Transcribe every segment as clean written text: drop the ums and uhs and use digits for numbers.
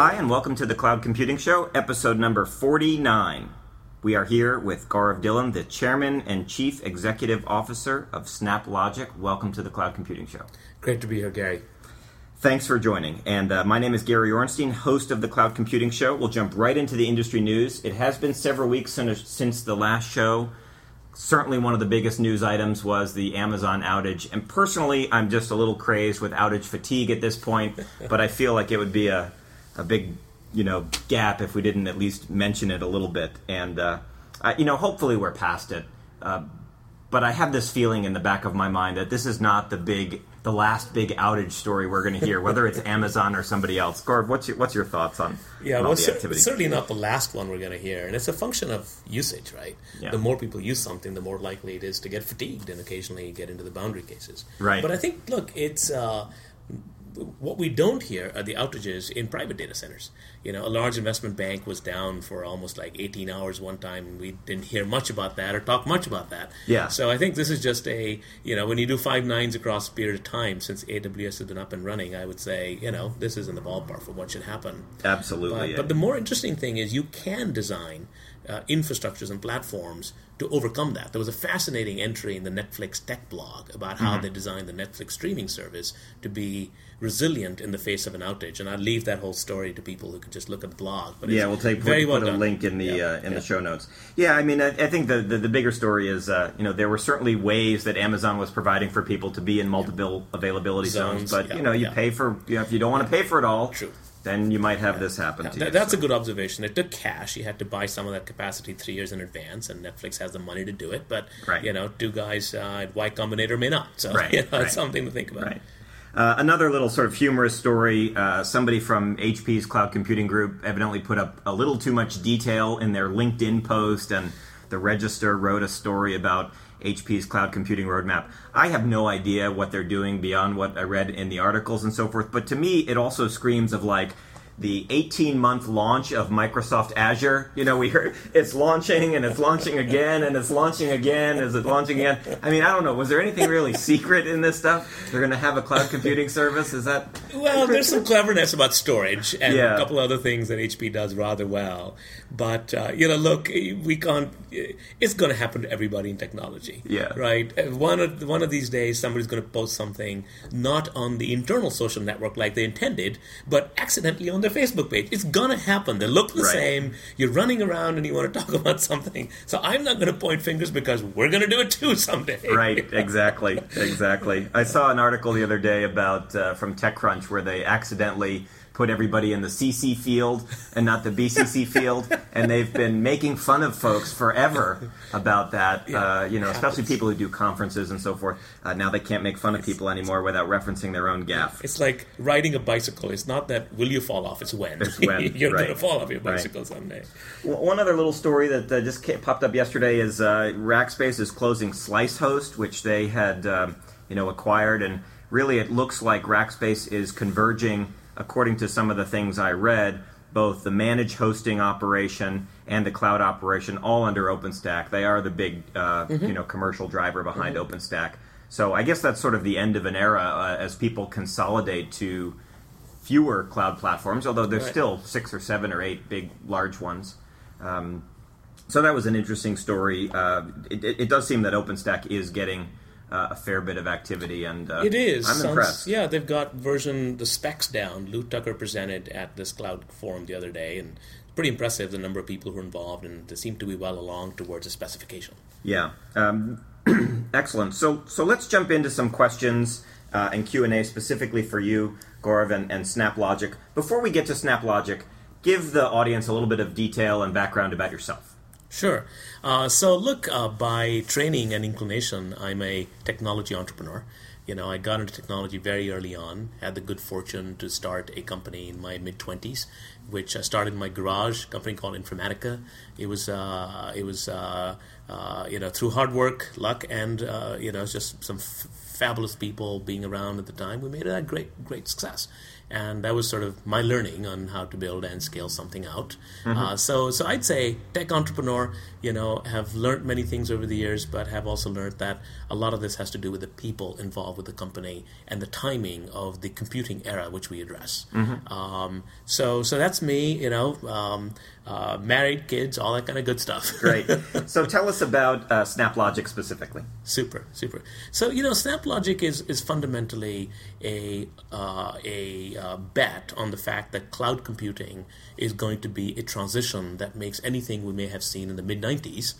Hi, and welcome to the Cloud Computing Show, episode number 49. We are here with Gaurav Dhillon, the Chairman and Chief Executive Officer of SnapLogic. Welcome to the Cloud Computing Show. Great to be here, Gary. Thanks for joining. And my name is Gary Ornstein, host of the Cloud Computing Show. We'll jump right into the industry news. It has been several weeks since the last show. Certainly one of the biggest news items was the Amazon outage. And personally, I'm just a little crazed with outage fatigue at this point, but I feel like it would be a big, gap if we didn't at least mention it a little bit. And, hopefully we're past it. But I have this feeling in the back of my mind that this is not the last big outage story we're going to hear, whether it's Amazon or somebody else. Gaurav, what's your thoughts on all the activity? Certainly not the last one we're going to hear. And it's a function of usage, right? Yeah. The more people use something, the more likely it is to get fatigued and occasionally get into the boundary cases. Right. But I think, look, it's... what we don't hear are the outages in private data centers. A large investment bank was down for almost like 18 hours one time, and we didn't hear much about that or talk much about that. Yeah. So I think this is just when you do 5 nines across a period of time since AWS has been up and running, I would say, this is in the ballpark for what should happen. Absolutely. But the more interesting thing is you can design infrastructures and platforms to overcome that. There was a fascinating entry in the Netflix tech blog about how they designed the Netflix streaming service to be resilient in the face of an outage. And I'll leave that whole story to people who can just look at the blog. But we'll put a link in the show notes. Yeah, I mean, I think the bigger story is, there were certainly ways that Amazon was providing for people to be in multiple availability zones. But, you pay for, if you don't want to pay for it all. True. Then you might have this happen to you. That's a good observation. It took cash. You had to buy some of that capacity 3 years in advance, and Netflix has the money to do it. But, two guys at Y Combinator may not. So, it's something to think about. Right. Another little sort of humorous story, somebody from HP's Cloud Computing Group evidently put up a little too much detail in their LinkedIn post, and the Register wrote a story about HP's cloud computing roadmap. I have no idea what they're doing beyond what I read in the articles and so forth, but to me it also screams of like the 18-month launch of Microsoft Azure. We heard it's launching and it's launching again and it's launching again. Is it launching again? I mean, I don't know. Was there anything really secret in this stuff? They're going to have a cloud computing service? Is that... Well, there's some cleverness about storage and a couple other things that HP does rather well. But, look, we can't... It's going to happen to everybody in technology. Yeah. Right? One of these days, somebody's going to post something not on the internal social network like they intended, but accidentally on their Facebook page. It's going to happen. They look the same. You're running around and you want to talk about something. So I'm not going to point fingers because we're going to do it too someday. Right, exactly. I saw an article the other day about from TechCrunch where they accidentally put everybody in the CC field and not the BCC field, and they've been making fun of folks forever about that, especially people who do conferences and so forth. Now they can't make fun of people anymore without referencing their own gaffe. It's like riding a bicycle. It's not that will you fall off, it's when. You're going to fall off your bicycle someday. One other little story that just popped up yesterday is Rackspace is closing SliceHost, which they had acquired, and really it looks like Rackspace is converging, according to some of the things I read, both the managed hosting operation and the cloud operation all under OpenStack. They are the big, commercial driver behind OpenStack. So I guess that's sort of the end of an era as people consolidate to fewer cloud platforms, although there's still 6 or 7 or 8 big, large ones. So that was an interesting story. It does seem that OpenStack is getting a fair bit of activity, and it is. I'm impressed. Yeah, they've got the specs down. Lou Tucker presented at this cloud forum the other day, and it's pretty impressive the number of people who are involved, and they seem to be well along towards a specification. Yeah, excellent. So let's jump into some questions and Q&A specifically for you, Gaurav, and SnapLogic. Before we get to SnapLogic, give the audience a little bit of detail and background about yourself. Sure. By training and inclination, I'm a technology entrepreneur. I got into technology very early on, had the good fortune to start a company in my mid-20s, which I started in my garage, a company called Informatica. It was through hard work, luck, and just some fabulous people being around at the time, we made it a great success. And that was sort of my learning on how to build and scale something out. So I'd say tech entrepreneur, have learned many things over the years, but have also learned that a lot of this has to do with the people involved with the company and the timing of the computing era which we address. So that's me, married, kids, all that kind of good stuff. Great. So tell us about SnapLogic specifically. Super. So SnapLogic is fundamentally a bet on the fact that cloud computing is going to be a transition that makes anything we may have seen in the mid-90s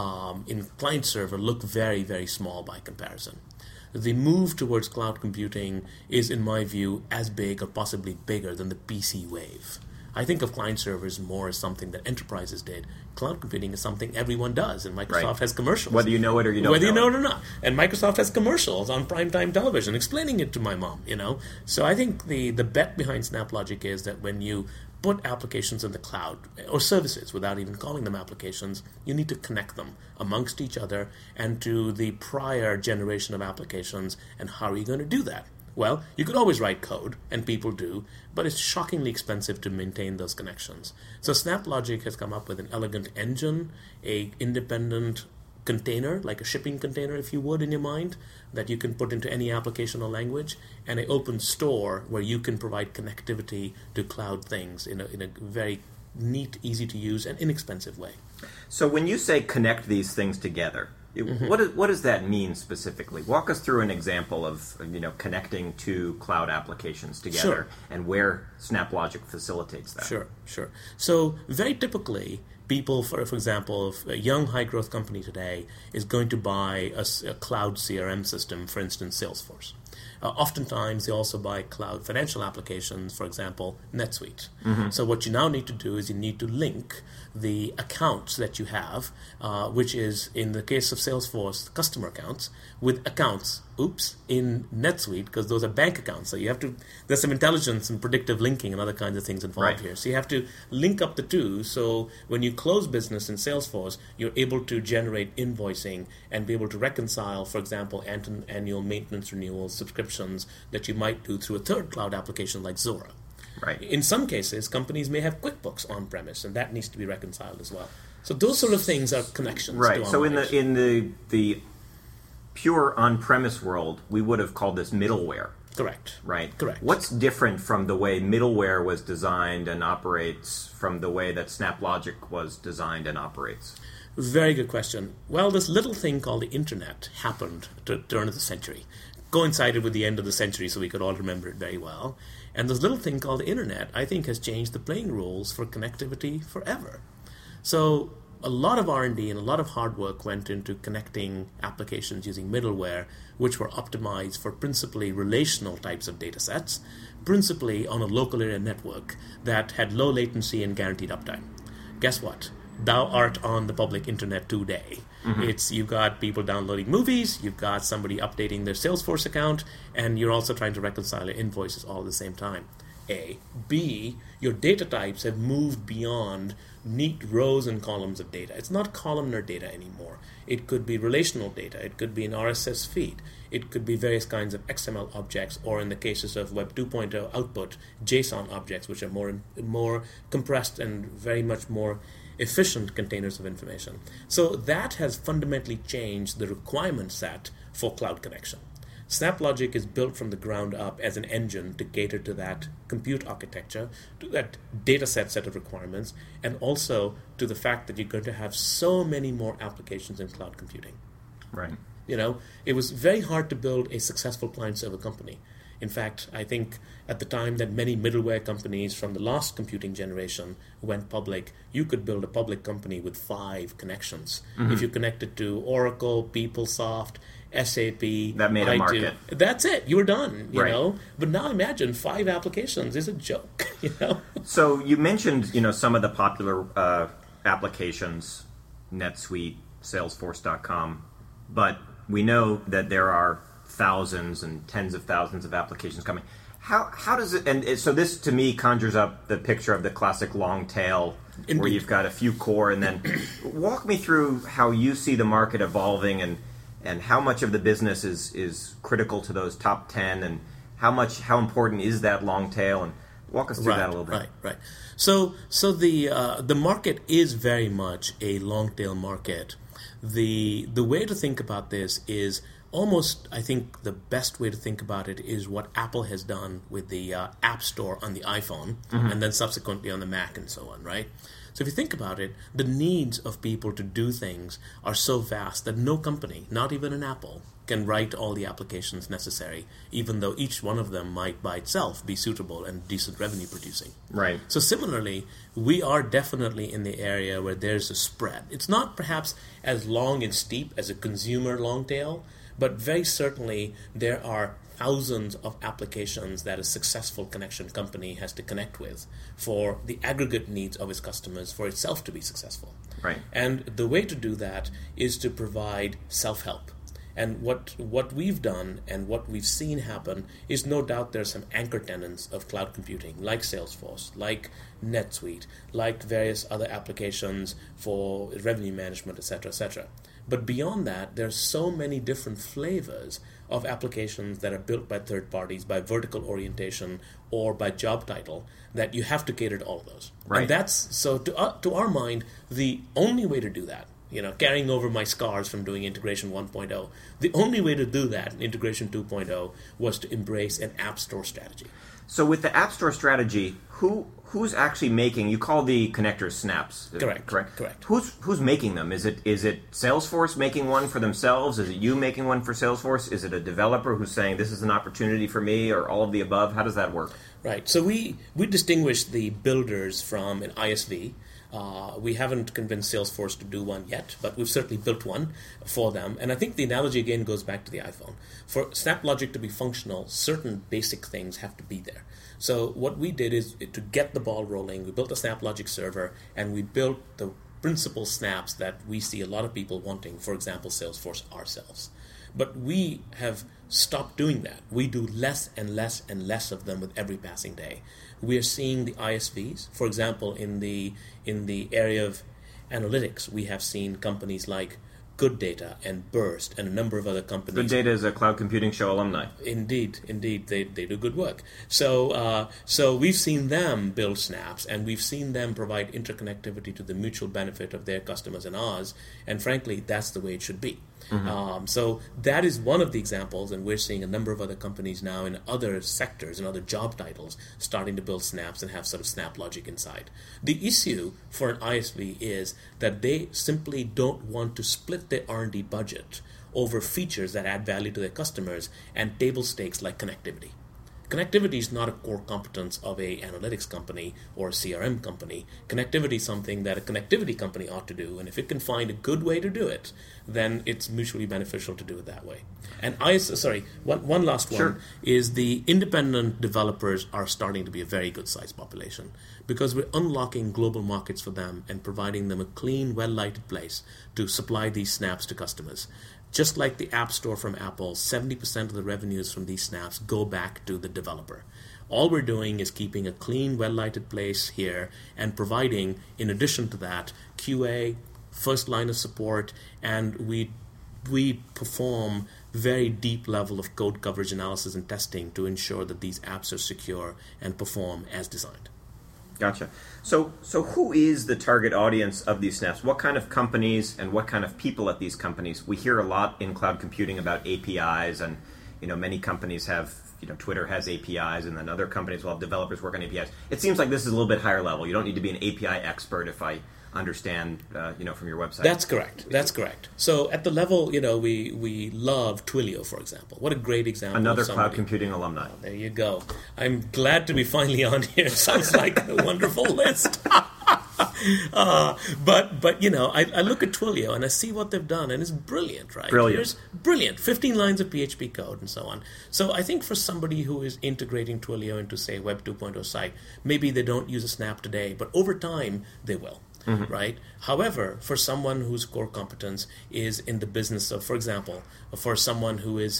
in client server look very, very small by comparison. The move towards cloud computing is, in my view, as big or possibly bigger than the PC wave. I think of client servers more as something that enterprises did. Cloud computing is something everyone does, and Microsoft has commercials. Whether you know it or you don't Whether you know it or not. And Microsoft has commercials on primetime television explaining it to my mom, So I think the bet behind SnapLogic is that when you put applications in the cloud, or services without even calling them applications, you need to connect them amongst each other and to the prior generation of applications. And how are you going to do that? Well, you could always write code, and people do, but it's shockingly expensive to maintain those connections. So SnapLogic has come up with an elegant engine, a independent container, like a shipping container, if you would, in your mind, that you can put into any application or language, and an open store where you can provide connectivity to cloud things in a very neat, easy to use, and inexpensive way. So when you say connect these things together, what does that mean specifically? Walk us through an example of connecting two cloud applications together and where SnapLogic facilitates that. Sure. So very typically, people, for example, if a young high-growth company today is going to buy a cloud CRM system, for instance, Salesforce. Oftentimes, they also buy cloud financial applications, for example, NetSuite. So what you now need to do is you need to link the accounts that you have, which is, in the case of Salesforce, customer accounts, with accounts, in NetSuite, because those are bank accounts. So there's some intelligence and predictive linking and other kinds of things involved here. So you have to link up the two, so when you close business in Salesforce, you're able to generate invoicing and be able to reconcile, for example, annual maintenance renewals, subscriptions that you might do through a third cloud application like Zuora. Right. In some cases, companies may have QuickBooks on-premise, and that needs to be reconciled as well. So those sort of things are connections. Right. So in the pure on-premise world, we would have called this middleware. Correct. Right. Correct. What's different from the way middleware was designed and operates from the way that SnapLogic was designed and operates? Very good question. Well, this little thing called the Internet happened at the turn of the century. Coincided with the end of the century, so we could all remember it very well. And this little thing called the Internet, I think, has changed the playing rules for connectivity forever. So a lot of R&D and a lot of hard work went into connecting applications using middleware, which were optimized for principally relational types of data sets, principally on a local area network that had low latency and guaranteed uptime. Guess what? Thou art on the public internet today. You've got people downloading movies, you've got somebody updating their Salesforce account, and you're also trying to reconcile your invoices all at the same time. A. B, your data types have moved beyond neat rows and columns of data. It's not columnar data anymore. It could be relational data. It could be an RSS feed. It could be various kinds of XML objects, or in the cases of Web 2.0 output, JSON objects, which are more compressed and very much more efficient containers of information. So that has fundamentally changed the requirement set for cloud connection. SnapLogic is built from the ground up as an engine to cater to that compute architecture, to that data set of requirements, and also to the fact that you're going to have so many more applications in cloud computing. Right. It was very hard to build a successful client-server company. In fact, I think at the time that many middleware companies from the last computing generation went public, you could build a public company with 5 connections. If you connected to Oracle, PeopleSoft, SAP, that made a market. That's it. You were done, you know. But now imagine 5 applications is a joke, So you mentioned, some of the popular applications, NetSuite, Salesforce.com, but we know that there are thousands and tens of thousands of applications coming. How does it? And so this to me conjures up the picture of the classic long tail, Indeed. where you've got a few core, and then walk me through how you see the market evolving, and how much of the business is critical to those top 10, and how important is that long tail, and walk us through that a little bit. Right. So the market is very much a long tail market. The way to think about this is almost, I think the best way to think about it is what Apple has done with the App Store on the iPhone, and then subsequently on the Mac and so on, right? So if you think about it, the needs of people to do things are so vast that no company, not even an Apple, can write all the applications necessary, even though each one of them might by itself be suitable and decent revenue producing. Right. So similarly, we are definitely in the area where there's a spread. It's not perhaps as long and steep as a consumer long tail, but very certainly there are thousands of applications that a successful connection company has to connect with for the aggregate needs of its customers for itself to be successful. Right. And the way to do that is to provide self-help. And what we've done and what we've seen happen is no doubt there's some anchor tenants of cloud computing, like Salesforce, like NetSuite, like various other applications for revenue management, etc., etc. But beyond that, there's so many different flavors of applications that are built by third parties, by vertical orientation, or by job title, that you have to cater to all of those. Right. And that's, so to our mind, the only way to do that, carrying over my scars from doing Integration 1.0, the only way to do that in Integration 2.0 was to embrace an App Store strategy. So with the App Store strategy, who's actually making? You call the connectors snaps. Correct. Who's making them? Is it Salesforce making one for themselves? Is it you making one for Salesforce? Is it a developer who's saying this is an opportunity for me, or all of the above? How does that work? Right. So we distinguish the builders from an ISV. We haven't convinced Salesforce to do one yet, but we've certainly built one for them. And I think the analogy again goes back to the iPhone. For SnapLogic to be functional, certain basic things have to be there. So what we did is, to get the ball rolling, we built a SnapLogic server, and we built the principal snaps that we see a lot of people wanting, for example, Salesforce ourselves. But we have stopped doing that. We do less and less and less of them with every passing day. We are seeing the ISVs, for example, in the area of analytics, we have seen companies like Good Data and Burst and a number of other companies. Good Data is a Cloud Computing Show alumni. Indeed, they do good work. So we've seen them build snaps, and we've seen them provide interconnectivity to the mutual benefit of their customers and ours, and frankly, that's the way it should be. Mm-hmm. So that is one of the examples, and we're seeing a number of other companies now in other sectors and other job titles starting to build snaps and have sort of snap logic inside. The issue for an ISV is that they simply don't want to split their R&D budget over features that add value to their customers and table stakes like connectivity. Connectivity is not a core competence of a analytics company or a CRM company. Connectivity is something that a connectivity company ought to do, and if it can find a good way to do it, then it's mutually beneficial to do it that way. And one last one. Sure. Is the independent developers are starting to be a very good sized population, because we're unlocking global markets for them and providing them a clean, well-lighted place to supply these snaps to customers. Just like the App Store from Apple, 70% of the revenues from these snaps go back to the developer. All we're doing is keeping a clean, well-lighted place here and providing, in addition to that, QA, first line of support, and we perform very deep level of code coverage analysis and testing to ensure that these apps are secure and perform as designed. Gotcha. So who is the target audience of these snaps? What kind of companies and what kind of people at these companies? We hear a lot in cloud computing about APIs, and many companies have, Twitter has APIs, and then other companies will have developers work on APIs. It seems like this is a little bit higher level. You don't need to be an API expert, if I understand, from your website. That's correct. So at the level, we love Twilio, for example. What a great example. Another cloud computing alumni. There you go. I'm glad to be finally on here. Sounds like a wonderful list. But I look at Twilio and I see what they've done, and it's brilliant, right? Brilliant. 15 lines of PHP code and so on. So I think for somebody who is integrating Twilio into, say, Web 2.0 site, maybe they don't use a snap today, but over time they will. right? However, for someone whose core competence is in the business of, for example, for someone who is,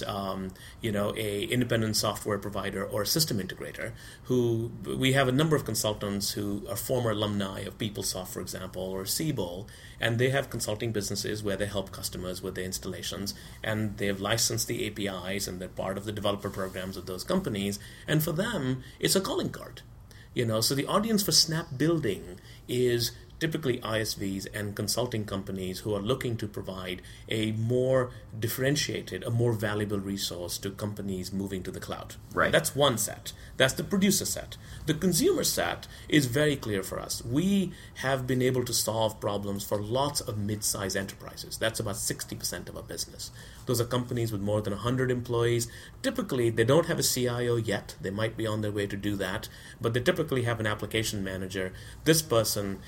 a independent software provider or a system integrator, who we have a number of consultants who are former alumni of PeopleSoft, for example, or Siebel, and they have consulting businesses where they help customers with their installations, and they've licensed the APIs, and they're part of the developer programs of those companies, and for them, it's a calling card. So the audience for Snap Building is typically ISVs and consulting companies who are looking to provide a more differentiated, a more valuable resource to companies moving to the cloud. Right. That's one set. That's the producer set. The consumer set is very clear for us. We have been able to solve problems for lots of mid-sized enterprises. That's about 60% of our business. Those are companies with more than 100 employees. Typically, they don't have a CIO yet. They might be on their way to do that, but they typically have an application manager. This person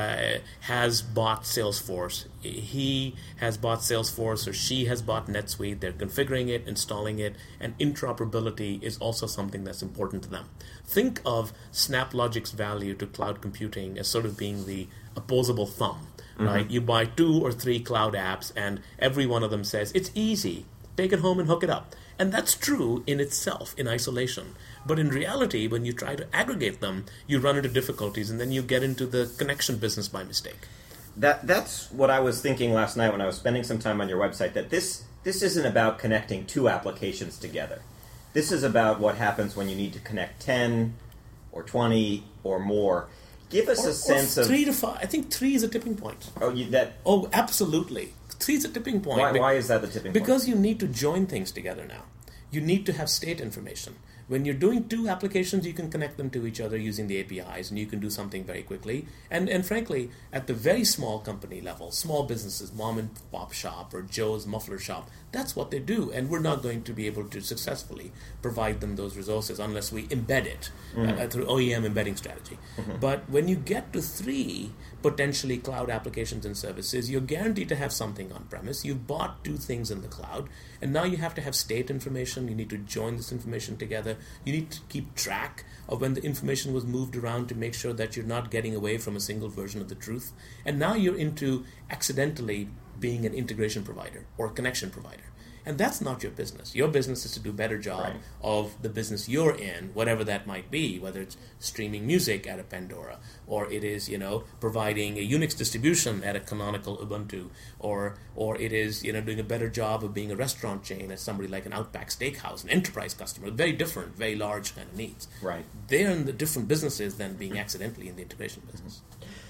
has bought Salesforce. He has bought Salesforce, or she has bought NetSuite. They're configuring it, installing it, and interoperability is also something that's important to them. Think of SnapLogic's value to cloud computing as sort of being the opposable thumb. Right? You buy 2 or 3 cloud apps, and every one of them says, it's easy, take it home and hook it up. And that's true in itself, in isolation. But in reality, when you try to aggregate them, you run into difficulties, and then you get into the connection business by mistake. That's what I was thinking last night when I was spending some time on your website, that this isn't about connecting 2 applications together. This is about what happens when you need to connect 10 or 20 or more. Give us a sense of 3 to 5. I think 3 is a tipping point. Oh, absolutely. 3 is a tipping point. Why is that the tipping point? Because you need to join things together now. You need to have state information. When you're doing 2 applications, you can connect them to each other using the APIs, and you can do something very quickly. And frankly, at the very small company level, small businesses, mom and pop shop or Joe's muffler shop, that's what they do. And we're not going to be able to successfully provide them those resources unless we embed it through OEM embedding strategy. But when you get to 3 potentially cloud applications and services, you're guaranteed to have something on-premise. You've bought 2 things in the cloud, and now you have to have state information. You need to join this information together. You need to keep track of when the information was moved around to make sure that you're not getting away from a single version of the truth. And now you're into accidentally being an integration provider or a connection provider. And that's not your business. Your business is to do a better job of the business you're in, whatever that might be, whether it's streaming music at a Pandora, or it is, providing a Unix distribution at a canonical Ubuntu, or it is, doing a better job of being a restaurant chain at somebody like an Outback Steakhouse, an enterprise customer, very different, very large kind of needs. Right. They're in the different businesses than being accidentally in the integration business.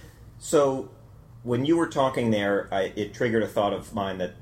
So when you were talking there, it triggered a thought of mine that,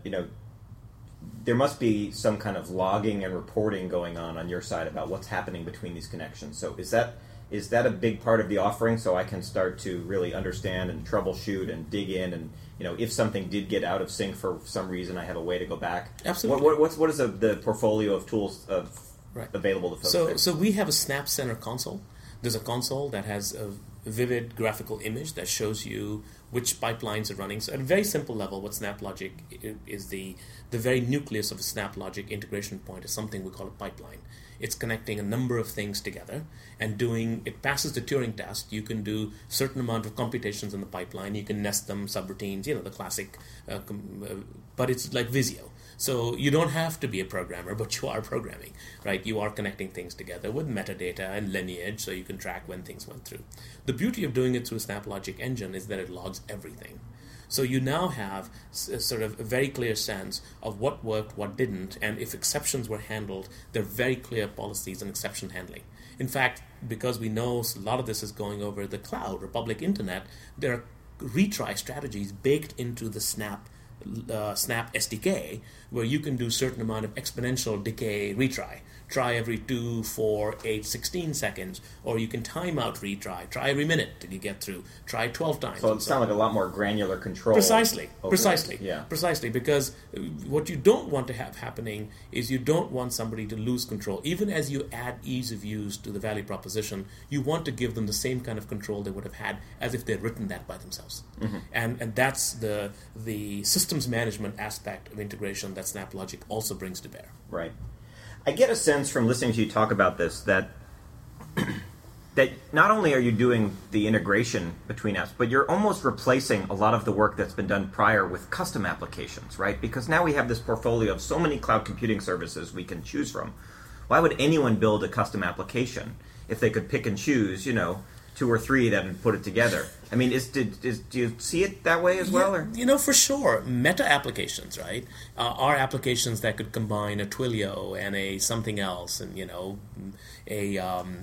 there must be some kind of logging and reporting going on your side about what's happening between these connections. So is that a big part of the offering, so I can start to really understand and troubleshoot and dig in, and if something did get out of sync for some reason, I have a way to go back? Absolutely. What is the portfolio of tools available to folks? So we have a Snap Center console. There's a console that has a vivid graphical image that shows you which pipelines are running. So at a very simple level, what SnapLogic is, the very nucleus of a SnapLogic integration point is something we call a pipeline. It's connecting a number of things together and it passes the Turing test. You can do a certain amount of computations in the pipeline. You can nest them, subroutines, the classic, but it's like Visio. So you don't have to be a programmer, but you are programming, right? You are connecting things together with metadata and lineage, so you can track when things went through. The beauty of doing it through a SnapLogic engine is that it logs everything. So you now have sort of a very clear sense of what worked, what didn't, and if exceptions were handled, there are very clear policies on exception handling. In fact, because we know a lot of this is going over the cloud or public internet, there are retry strategies baked into the Snap SDK, where you can do a certain amount of exponential decay retry. Try every 2, 4, 8, 16 seconds, or you can time out retry. Try every minute till you get through. Try 12 times. So it sounds like a lot more granular control. Precisely, Yeah. Precisely, because what you don't want to have happening is you don't want somebody to lose control. Even as you add ease of use to the value proposition, you want to give them the same kind of control they would have had as if they'd written that by themselves. And that's the systems management aspect of integration that SnapLogic also brings to bear. Right. I get a sense from listening to you talk about this that that not only are you doing the integration between apps, but you're almost replacing a lot of the work that's been done prior with custom applications, right? Because now we have this portfolio of so many cloud computing services we can choose from. Why would anyone build a custom application if they could pick and choose, 2 or 3 and put it together? I mean, do you see it that way as well? Or? For sure. Meta applications, right, are applications that could combine a Twilio and a something else, and a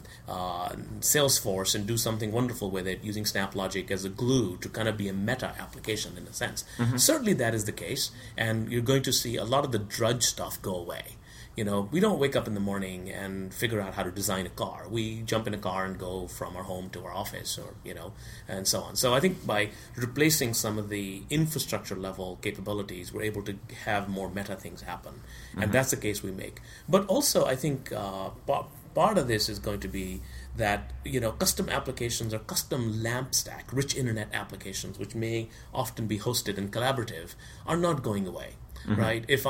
Salesforce, and do something wonderful with it using SnapLogic as a glue to kind of be a meta application in a sense. Mm-hmm. Certainly, that is the case, and you're going to see a lot of the drudge stuff go away. We don't wake up in the morning and figure out how to design a car. We jump in a car and go from our home to our office, or and so on. So I think by replacing some of the infrastructure level capabilities, we're able to have more meta things happen, and that's the case we make. But also, I think part of this is going to be that custom applications or custom LAMP stack, rich internet applications, which may often be hosted and collaborative, are not going away. Mm-hmm. Right? If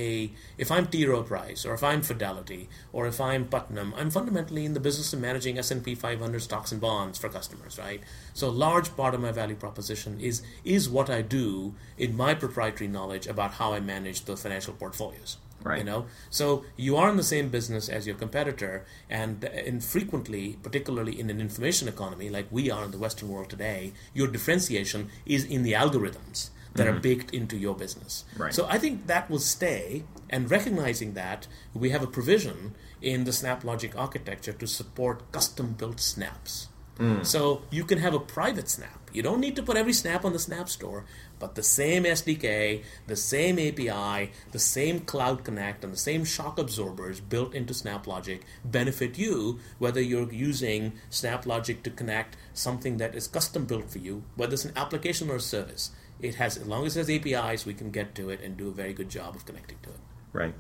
I'm T. Rowe Price, or if I'm Fidelity, or if I'm Putnam, I'm fundamentally in the business of managing S&P 500 stocks and bonds for customers, right? So a large part of my value proposition is what I do in my proprietary knowledge about how I manage those financial portfolios. Right. So you are in the same business as your competitor, and frequently, particularly in an information economy like we are in the Western world today, your differentiation is in the algorithms that are baked into your business. Right. So I think that will stay, and recognizing that, we have a provision in the SnapLogic architecture to support custom-built snaps. So you can have a private snap. You don't need to put every snap on the Snap Store, but the same SDK, the same API, the same Cloud Connect, and the same shock absorbers built into SnapLogic benefit you, whether you're using SnapLogic to connect something that is custom built for you, whether it's an application or a service. As long as it has APIs, we can get to it and do a very good job of connecting to it. Right.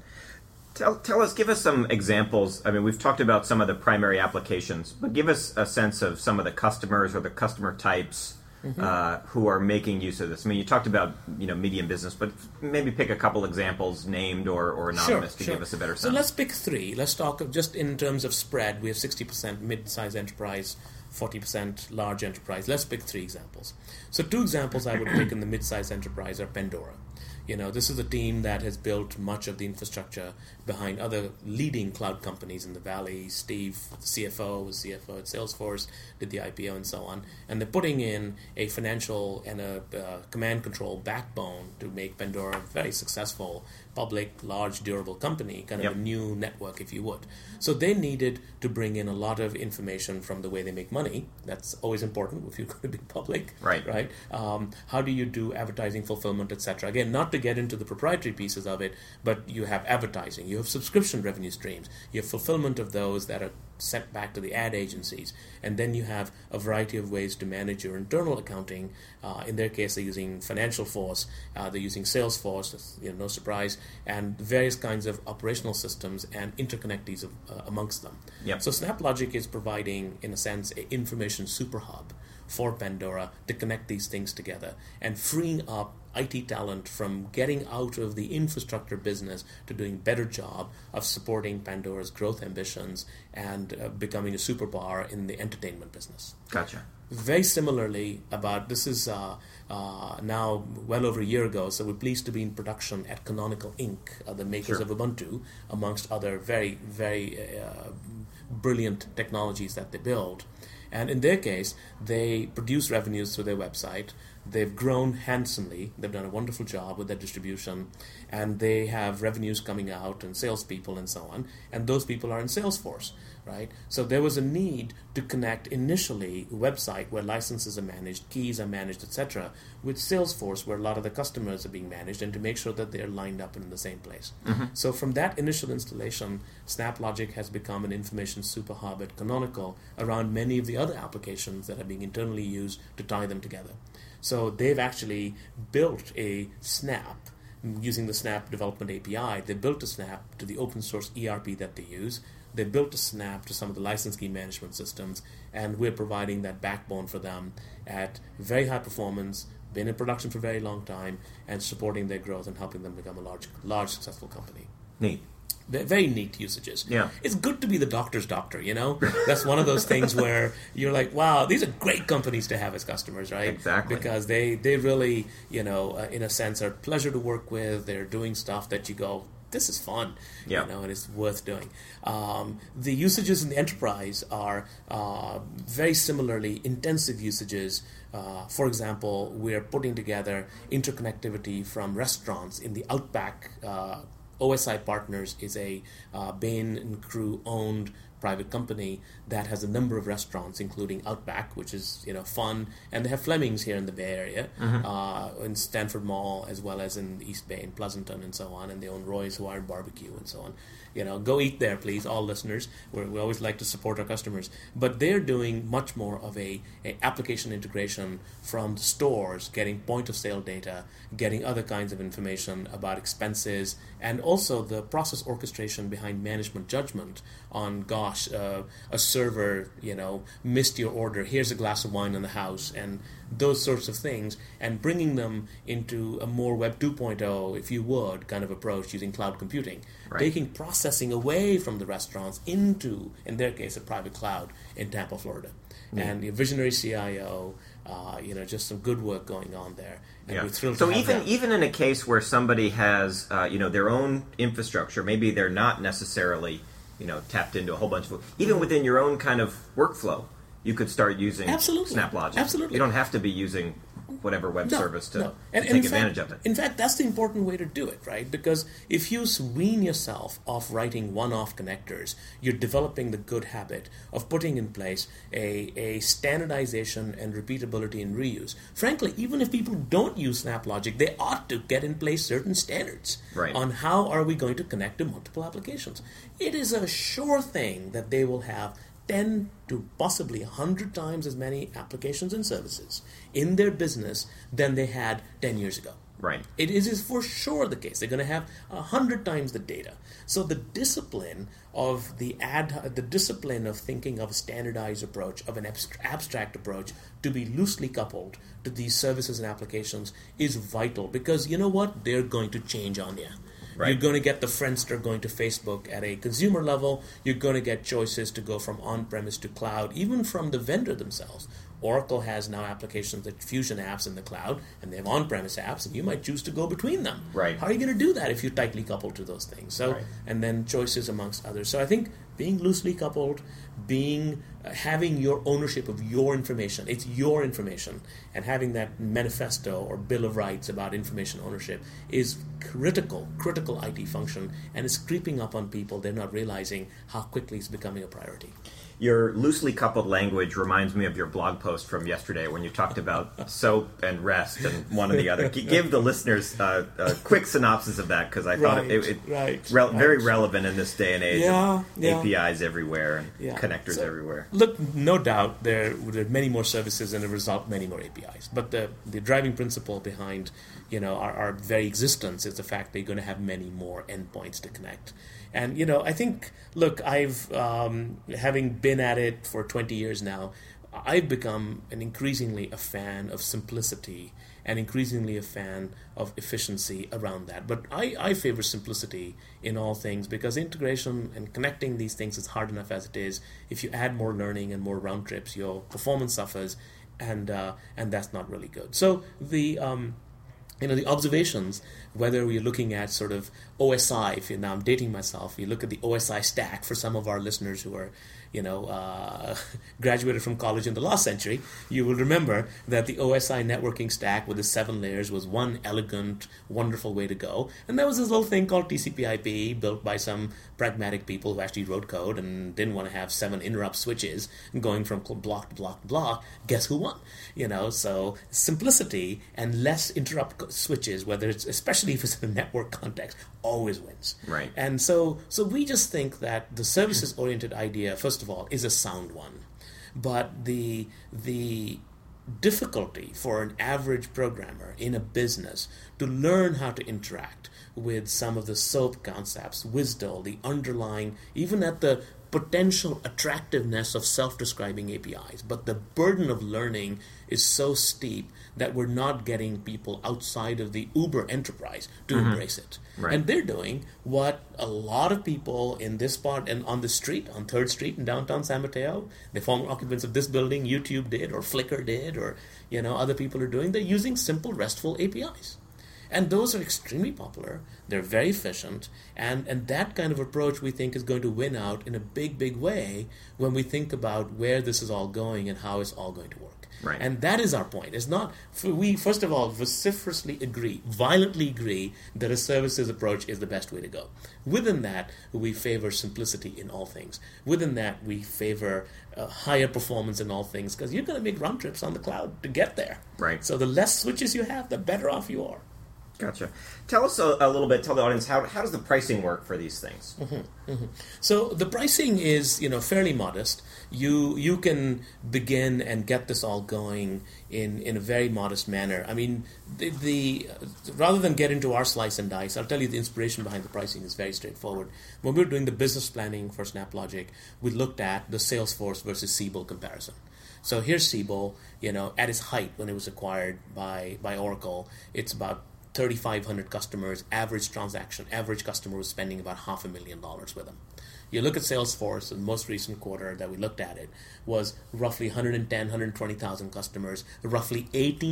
Give us some examples. I mean, we've talked about some of the primary applications, but give us a sense of some of the customers or the customer types who are making use of this. I mean, you talked about medium business, but maybe pick a couple examples, named or anonymous, to give us a better sense. So let's pick 3. Let's talk just in terms of spread. We have 60% mid-size enterprise, 40% large enterprise. Let's pick 3 examples. So 2 examples I would pick in the mid-size enterprise are Pandora. This is a team that has built much of the infrastructure behind other leading cloud companies in the Valley. Steve, the CFO, was CFO at Salesforce, did the IPO and so on. And they're putting in a financial and a command control backbone to make Pandora a very successful, public, large, durable company, kind of a new network, if you would. So they needed to bring in a lot of information from the way they make money. That's always important if you're going to be public. Right. How do you do advertising, fulfillment, etc.? Again, not to get into the proprietary pieces of it, but you have advertising, you have subscription revenue streams, you have fulfillment of those that are sent back to the ad agencies, and then you have a variety of ways to manage your internal accounting. In their case, they're using Financial Force, they're using Salesforce, no surprise, and various kinds of operational systems and interconnect these amongst them. Yep. So SnapLogic is providing, in a sense, an information super hub for Pandora to connect these things together and freeing up IT talent from getting out of the infrastructure business to doing a better job of supporting Pandora's growth ambitions and becoming a superpower in the entertainment business. Gotcha. Very similarly, this is now well over a year ago, so we're pleased to be in production at Canonical Inc., the makers of Ubuntu, amongst other very, very brilliant technologies that they build. And in their case, they produce revenues through their website. They've grown handsomely. They've done a wonderful job with their distribution. And they have revenues coming out and salespeople and so on. And those people are in Salesforce, right? So there was a need to connect initially a website where licenses are managed, keys are managed, etc., with Salesforce where a lot of the customers are being managed, and to make sure that they're lined up in the same place. So from that initial installation, SnapLogic has become an information super hub at Canonical around many of the other applications that are being internally used to tie them together. So they've actually built a Snap using the Snap Development API. They built a Snap to the open source ERP that they use. They built a Snap to some of the license key management systems, and we're providing that backbone for them at very high performance, been in production for a very long time, and supporting their growth and helping them become a large successful company. Neat. Very neat usages. Yeah. It's good to be the doctor's doctor, you know? That's one of those things where you're like, wow, these are great companies to have as customers, right? Exactly. Because they really, in a sense, are a pleasure to work with. They're doing stuff that you go, this is fun, and it's worth doing. The usages in the enterprise are very similarly intensive usages. For example, we're putting together interconnectivity from restaurants in the Outback. OSI Partners is a Bain and Crew owned private company that has a number of restaurants, including Outback, which is fun, and they have Fleming's here in the Bay Area, in Stanford Mall, as well as in the East Bay, in Pleasanton, and so on. And they own Roy's Hawaiian Barbecue, and so on. Go eat there, please, all listeners. We always like to support our customers, but they're doing much more of a application integration from the stores, getting point of sale data, getting other kinds of information about expenses, and also the process orchestration behind management judgment on, a server, missed your order, here's a glass of wine in the house, and those sorts of things, and bringing them into a more Web 2.0, if you would, kind of approach using cloud computing. Right. Taking processing away from the restaurants into, in their case, a private cloud in Tampa, Florida. Yeah. And the visionary CIO, just some good work going on there. And we're thrilled to have that. Even in a case where somebody has, their own infrastructure, maybe they're not necessarily, tapped into a whole bunch of, even within your own kind of workflow, you could start using SnapLogic. Absolutely. You don't have to be using whatever web service to take advantage of it. In fact, that's the important way to do it, right? Because if you wean yourself off writing one-off connectors, you're developing the good habit of putting in place a standardization and repeatability and reuse. Frankly, even if people don't use SnapLogic, they ought to get in place certain standards on how are we going to connect to multiple applications. It is a sure thing that they will have 10 to possibly 100 times as many applications and services in their business than they had 10 years ago. Right. It is for sure the case. They're going to have 100 times the data. So the discipline of the discipline of thinking of a standardized approach, of an abstract approach, to be loosely coupled to these services and applications is vital, because you know what? They're going to change on you. Right. You're going to get the Friendster going to Facebook at a consumer level. You're going to get choices to go from on-premise to cloud, even from the vendor themselves. Oracle has now applications that Fusion apps in the cloud, and they have on-premise apps, and you might choose to go between them. Right. How are you going to do that if you're tightly coupled to those things? So, and then choices amongst others. So I think being loosely coupled, having your ownership of your information, it's your information, and having that manifesto or bill of rights about information ownership is critical IT function, and it's creeping up on people. They're not realizing how quickly it's becoming a priority. Your loosely coupled language reminds me of your blog post from yesterday when you talked about SOAP and REST and one or the other. Give the listeners a quick synopsis of that, because I thought it very relevant in this day and age of APIs everywhere and connectors everywhere. Look, no doubt there are many more services and as a result many more APIs. But the driving principle behind our very existence is the fact that you're going to have many more endpoints to connect. And, I think, look, I've, having been at it for 20 years now, I've become increasingly a fan of simplicity and increasingly a fan of efficiency around that. But I favor simplicity in all things, because integration and connecting these things is hard enough as it is. If you add more learning and more round trips, your performance suffers, and that's not really good. So the observations, whether we're looking at sort of OSI, now I'm dating myself, you look at the OSI stack for some of our listeners who are, graduated from college in the last century, you will remember that the OSI networking stack with the 7 layers was one elegant, wonderful way to go. And there was this little thing called TCP/IP built by some pragmatic people who actually wrote code and didn't want to have 7 interrupt switches going from block to block to block. Guess who won? So simplicity and less interrupt switches, especially if it's in a network context, always wins. Right. And so we just think that the services-oriented idea, first of all, is a sound one. But the difficulty for an average programmer in a business to learn how to interact with some of the SOAP concepts, WSDL, the underlying, even at the potential attractiveness of self-describing APIs, but the burden of learning is so steep that we're not getting people outside of the Uber enterprise to embrace it. Right. And they're doing what a lot of people in this part and on the street, on 3rd Street in downtown San Mateo, the former occupants of this building, YouTube did, or Flickr did, or other people are doing. They're using simple RESTful APIs. And those are extremely popular. They're very efficient. And that kind of approach, we think, is going to win out in a big, big way when we think about where this is all going and how it's all going to work. Right. And that is our point. It's not, we, first of all, vociferously violently agree that a services approach is the best way to go. Within that, we favor simplicity in all things. Within that, we favor higher performance in all things, because you're going to make round trips on the cloud to get there. Right. So the less switches you have, the better off you are. Gotcha. Tell us a little bit, tell the audience, how does the pricing work for these things? So the pricing is, fairly modest. You can begin and get this all going in a very modest manner. I mean, the rather than get into our slice and dice, I'll tell you the inspiration behind the pricing is very straightforward. When we were doing the business planning for SnapLogic, we looked at the Salesforce versus Siebel comparison. So here's Siebel, at its height when it was acquired by Oracle, it's about 3,500 customers, average customer was spending about $500,000 with them. You look at Salesforce, the most recent quarter that we looked at it was roughly 120,000 customers, roughly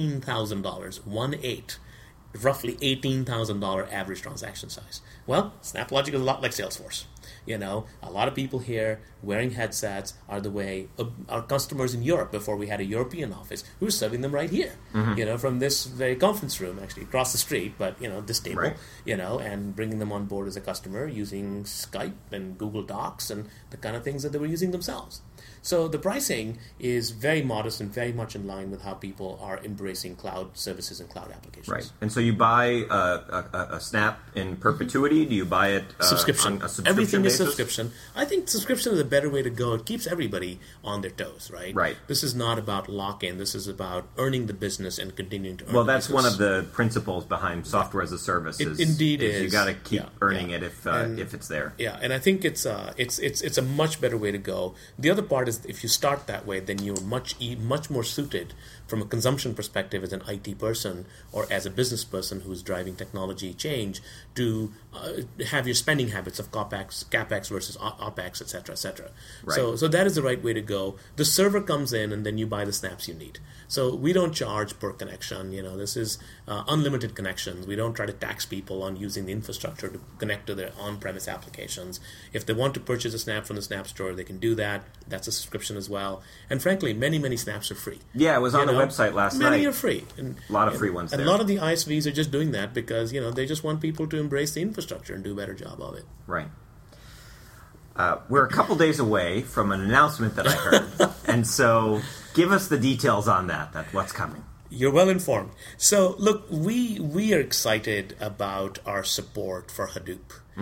$18,000, roughly $18,000 average transaction size. Well, SnapLogic is a lot like Salesforce. A lot of people here wearing headsets are the way our customers in Europe, before we had a European office, we were serving them right here, from this very conference room, actually, across the street, but, this table, right. And bringing them on board as a customer using Skype and Google Docs and the kind of things that they were using themselves. So the pricing is very modest and very much in line with how people are embracing cloud services and cloud applications. Right. And so you buy a Snap in perpetuity? Do you buy it subscription. On a subscription Everything basis? is subscription. I think subscription is a better way to go. It keeps everybody on their toes, right? Right. This is not about lock-in. This is about earning the business and continuing to earn Well, the that's business. one of the principles behind software as a service. It indeed is. You got to keep earning it if it's there. Yeah, and I think it's a much better way to go. The other part is if you start that way, then you're much more suited from a consumption perspective as an IT person or as a business person who's driving technology change to have your spending habits of CapEx versus OpEx, et cetera, et cetera. Right. So that is the right way to go. The server comes in and then you buy the snaps you need. So we don't charge per connection. This is unlimited connections. We don't try to tax people on using the infrastructure to connect to their on-premise applications. If they want to purchase a Snap from the Snap Store, they can do that. That's a subscription as well. And frankly, many snaps are free. Yeah, it was on the website last night. Many are free. And a lot of free ones there. And a lot of the ISVs are just doing that because, they just want people to embrace the infrastructure and do a better job of it. Right. We're a couple days away from an announcement that I heard. And so give us the details on that what's coming. You're well informed. So, look, we are excited about our support for Hadoop.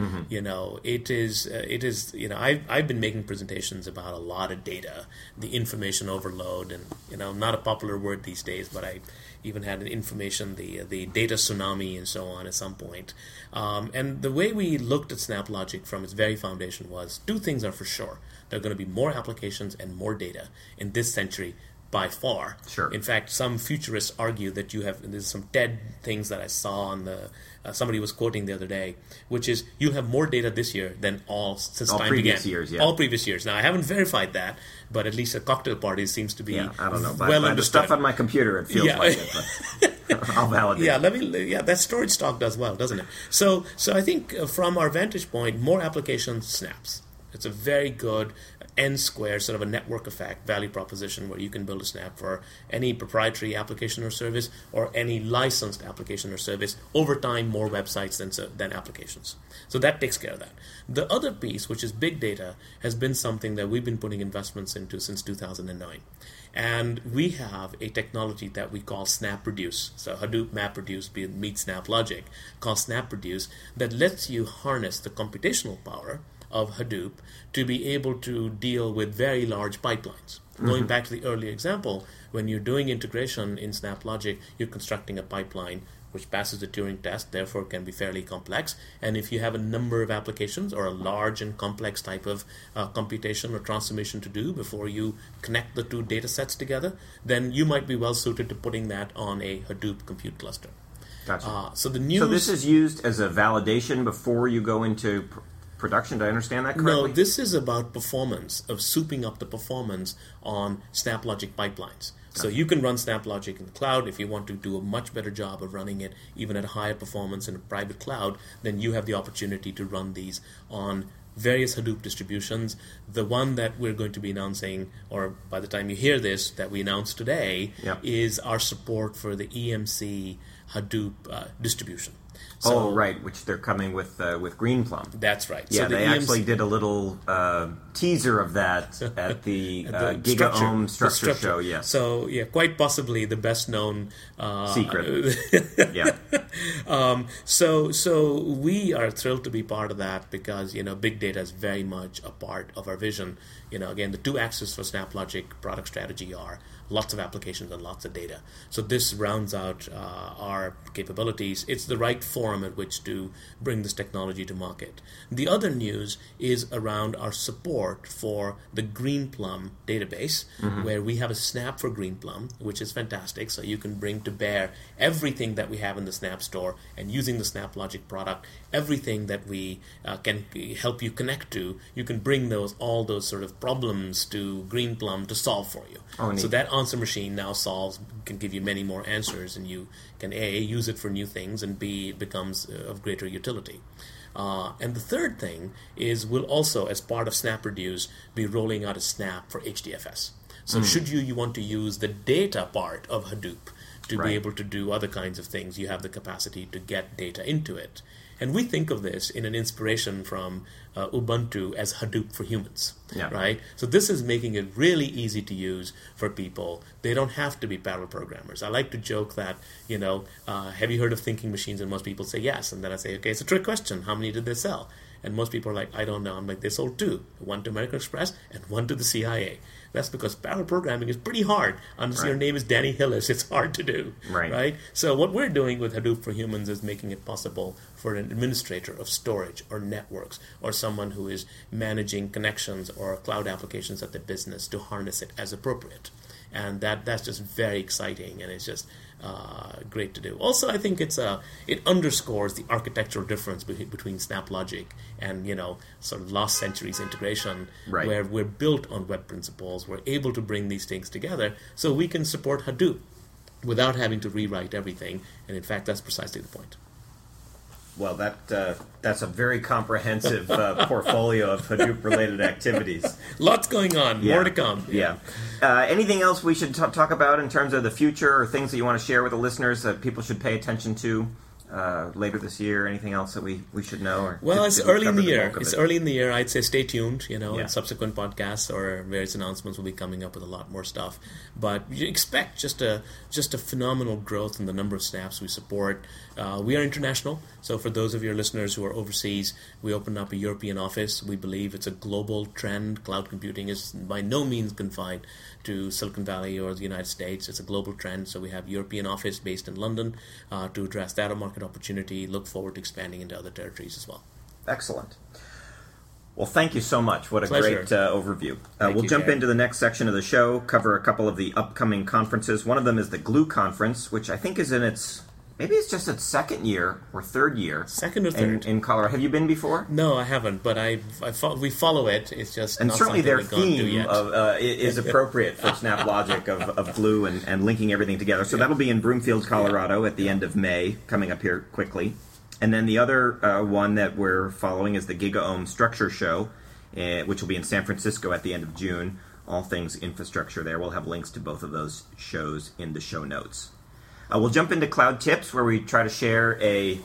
It is. I've been making presentations about a lot of data, the information overload, and not a popular word these days, but I even had the data tsunami and so on at some point. And the way we looked at SnapLogic from its very foundation was two things are for sure. There are going to be more applications and more data in this century by far. Sure. In fact, some futurists argue that there's some TED things that I saw on the somebody was quoting the other day, which is you'll have more data this year than all time previous began. years, yeah. All previous years. Now, I haven't verified that, but at least at cocktail parties seems to be I don't know. well by understood. the stuff on my computer, it feels like it, but I'll validate. That storage stock does well, doesn't it? So I think from our vantage point, more applications snaps. It's a very good N-square sort of a network effect value proposition where you can build a Snap for any proprietary application or service or any licensed application or service. Over time, more websites than applications. So that takes care of that. The other piece, which is big data, has been something that we've been putting investments into since 2009. And we have a technology that we call SnapReduce. So Hadoop MapReduce meets SnapLogic, called SnapReduce, that lets you harness the computational power of Hadoop to be able to deal with very large pipelines. Going back to the earlier example, when you're doing integration in SnapLogic, you're constructing a pipeline which passes the Turing test, therefore can be fairly complex. And if you have a number of applications or a large and complex type of computation or transformation to do before you connect the two data sets together, then you might be well suited to putting that on a Hadoop compute cluster. Gotcha. So this is used as a validation before you go into production. Do I understand that correctly? No, this is about performance, of souping up the performance on SnapLogic pipelines. So you can run SnapLogic in the cloud. If you want to do a much better job of running it, even at a higher performance in a private cloud, then you have the opportunity to run these on various Hadoop distributions. The one that we're going to be announcing, or by the time you hear this, that we announced today, is our support for the EMC Hadoop distribution. So, right, which they're coming with Greenplum. That's right. Yeah, so they actually did a little teaser of that at the GigaOM Structure Show. Yes. So quite possibly the best known secret. Yeah. So we are thrilled to be part of that because big data is very much a part of our vision. Again, the two axes for SnapLogic product strategy are lots of applications and lots of data. So this rounds out our capabilities. It's the right forum at which to bring this technology to market. The other news is around our support for the Greenplum database, where we have a Snap for Greenplum, which is fantastic. So you can bring to bear everything that we have in the Snap store, and using the SnapLogic product, everything that we can help you connect to, you can bring all those sort of problems to Greenplum to solve for you. So that answer machine now can give you many more answers, and you can A, use it for new things, and B, it becomes of greater utility. And the third thing is we'll also, as part of SnapReduce, be rolling out a Snap for HDFS. So should you want to use the data part of Hadoop to be able to do other kinds of things, you have the capacity to get data into it. And we think of this in an inspiration from Ubuntu as Hadoop for humans, right? So this is making it really easy to use for people. They don't have to be parallel programmers. I like to joke that, have you heard of thinking machines? And most people say yes. And then I say, okay, it's a trick question. How many did they sell? And most people are like, I don't know. I'm like, they sold 2. One to American Express and one to the CIA. That's because parallel programming is pretty hard. Unless your name is Danny Hillis, it's hard to do. Right? So what we're doing with Hadoop for Humans is making it possible for an administrator of storage or networks or someone who is managing connections or cloud applications at their business to harness it as appropriate. And that's just very exciting, and it's just great to do. Also, I think it underscores the architectural difference between SnapLogic and sort of last century's integration, where we're built on web principles. We're able to bring these things together, so we can support Hadoop without having to rewrite everything. And in fact, that's precisely the point. Well, that's a very comprehensive portfolio of Hadoop-related activities. Lots going on. More to come. Yeah. Anything else we should talk about in terms of the future, or things that you want to share with the listeners that people should pay attention to later this year? Anything else that we should know? Or it's early in the year. It's early in the year. I'd say stay tuned. And subsequent podcasts or various announcements will be coming up with a lot more stuff. But you expect just a phenomenal growth in the number of snaps we support. We are international, so for those of your listeners who are overseas, we opened up a European office. We believe it's a global trend. Cloud computing is by no means confined to Silicon Valley or the United States. It's a global trend, so we have a European office based in London to address that market opportunity. Look forward to expanding into other territories as well. Excellent. Well, thank you so much. What a Pleasure. great overview. We'll jump into the next section of the show, cover a couple of the upcoming conferences. One of them is the GLUE conference, which I think is in maybe it's just its second year or third year. Second or third. In Colorado. Have you been before? No, I haven't, but we follow it. It's just and not certainly their we've gone to theme yet. is appropriate for SnapLogic of GLUE and linking everything together. So that'll be in Broomfield, Colorado at the end of May, coming up here quickly. And then the other one that we're following is the GigaOM Structure Show, which will be in San Francisco at the end of June. All things infrastructure there. We'll have links to both of those shows in the show notes. We'll jump into Cloud Tips, where we try to share a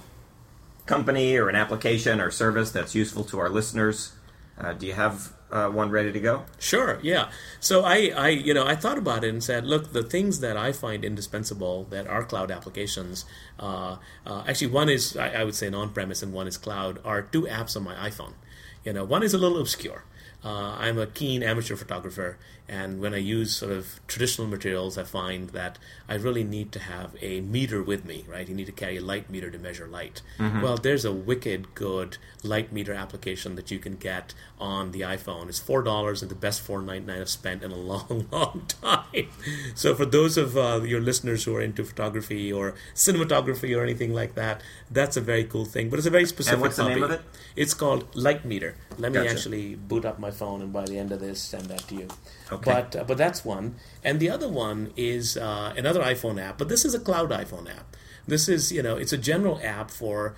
company or an application or service that's useful to our listeners. Do you have one ready to go? Sure, yeah. So I thought about it and said, look, the things that I find indispensable that are cloud applications, actually one is, I would say, an on-premise and one is cloud, are 2 apps on my iPhone. One is a little obscure. I'm a keen amateur photographer, and when I use sort of traditional materials, I find that I really need to have a meter with me, right? You need to carry a light meter to measure light. Well, there's a wicked good light meter application that you can get on the iPhone. It's $4 and the best $4.99 I've spent in a long, long time. So for those of your listeners who are into photography or cinematography or anything like that, that's a very cool thing. But it's a very specific And what's the name of it? It's called Light Meter. Let me Gotcha. actually boot up my phone, and by the end of this, send that to you. Okay. But that's one. And the other one is another iPhone app, but this is a cloud iPhone app. This is, it's a general app for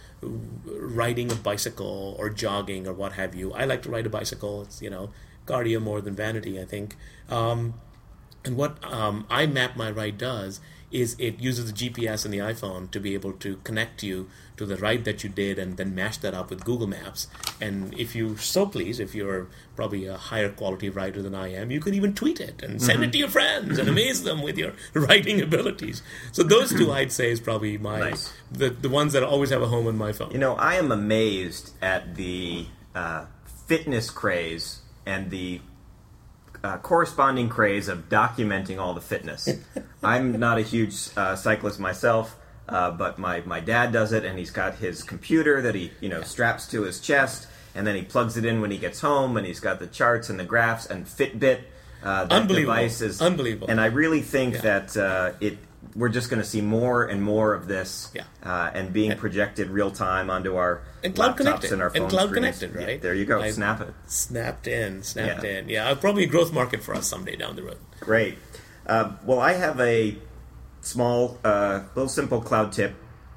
riding a bicycle or jogging or what have you. I like to ride a bicycle. It's, cardio more than vanity, I think. And what iMap My Ride does is it uses the GPS in the iPhone to be able to connect you to the ride that you did and then mash that up with Google Maps. And if you so please, if you're probably a higher quality rider than I am, you can even tweet it and send it to your friends and amaze them with your riding abilities. So those two, I'd say, is probably the ones that always have a home on my phone. I am amazed at the fitness craze and the corresponding craze of documenting all the fitness. I'm not a huge cyclist myself, but my dad does it, and he's got his computer that he straps to his chest, and then he plugs it in when he gets home, and he's got the charts and the graphs and Fitbit. That device is unbelievable, and I really think that we're just going to see more and more of this, and being projected real time onto our laptops and our phone and cloud screens. connected, right? Yeah, there you go. Snap it. Snapped in. Yeah, probably a growth market for us someday down the road. Great. Well, I have a small, little simple cloud tip.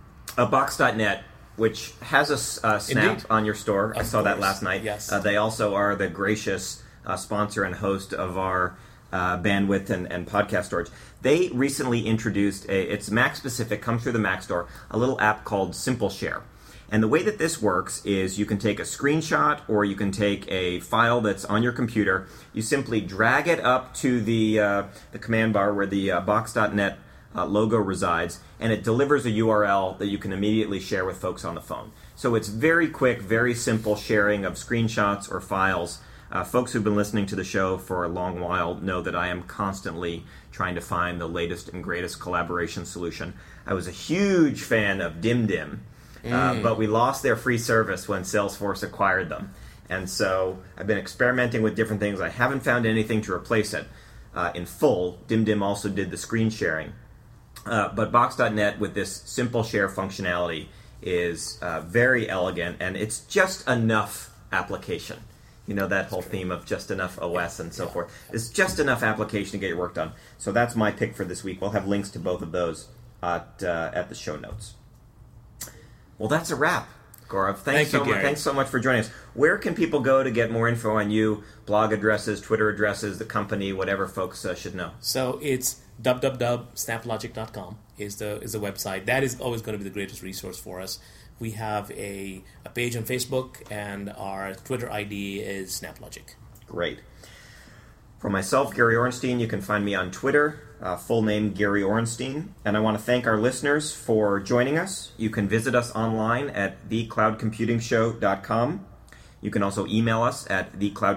Box.net, which has a snap Indeed. on your store. I saw that course. last night. Yes. They also are the gracious sponsor and host of our bandwidth and podcast storage. They recently introduced it's Mac specific, comes through the Mac store, a little app called Simple Share. And the way that this works is you can take a screenshot or you can take a file that's on your computer. You simply drag it up to the command bar where the Box.net logo resides, and it delivers a URL that you can immediately share with folks on the phone. So it's very quick, very simple sharing of screenshots or files. Folks who've been listening to the show for a long while know that I am constantly trying to find the latest and greatest collaboration solution. I was a huge fan of DimDim, but we lost their free service when Salesforce acquired them. And so I've been experimenting with different things. I haven't found anything to replace it in full. DimDim also did the screen sharing. But Box.net with this simple share functionality is very elegant, and it's just enough application. That whole theme of just enough OS and so forth. It's just enough application to get your work done. So that's my pick for this week. We'll have links to both of those at the show notes. Well, that's a wrap, Gaurav. Thanks so much for joining us. Where can people go to get more info on you? Blog addresses, Twitter addresses, the company, whatever folks should know. So it's www.snaplogic.com is the website. That is always going to be the greatest resource for us. We have a page on Facebook, and our Twitter ID is SnapLogic. Great. For myself, Gary Orenstein, you can find me on Twitter, full name Gary Orenstein. And I want to thank our listeners for joining us. You can visit us online at thecloudcomputingshow.com. You can also email us at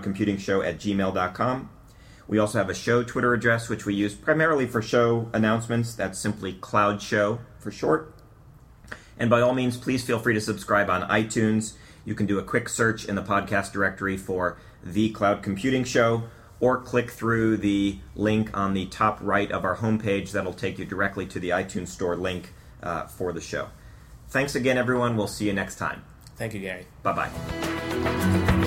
thecloudcomputingshow@gmail.com. We also have a show Twitter address, which we use primarily for show announcements. That's simply Cloud Show for short. And by all means, please feel free to subscribe on iTunes. You can do a quick search in the podcast directory for The Cloud Computing Show, or click through the link on the top right of our homepage. That'll take you directly to the iTunes Store link for the show. Thanks again, everyone. We'll see you next time. Thank you, Gary. Bye-bye.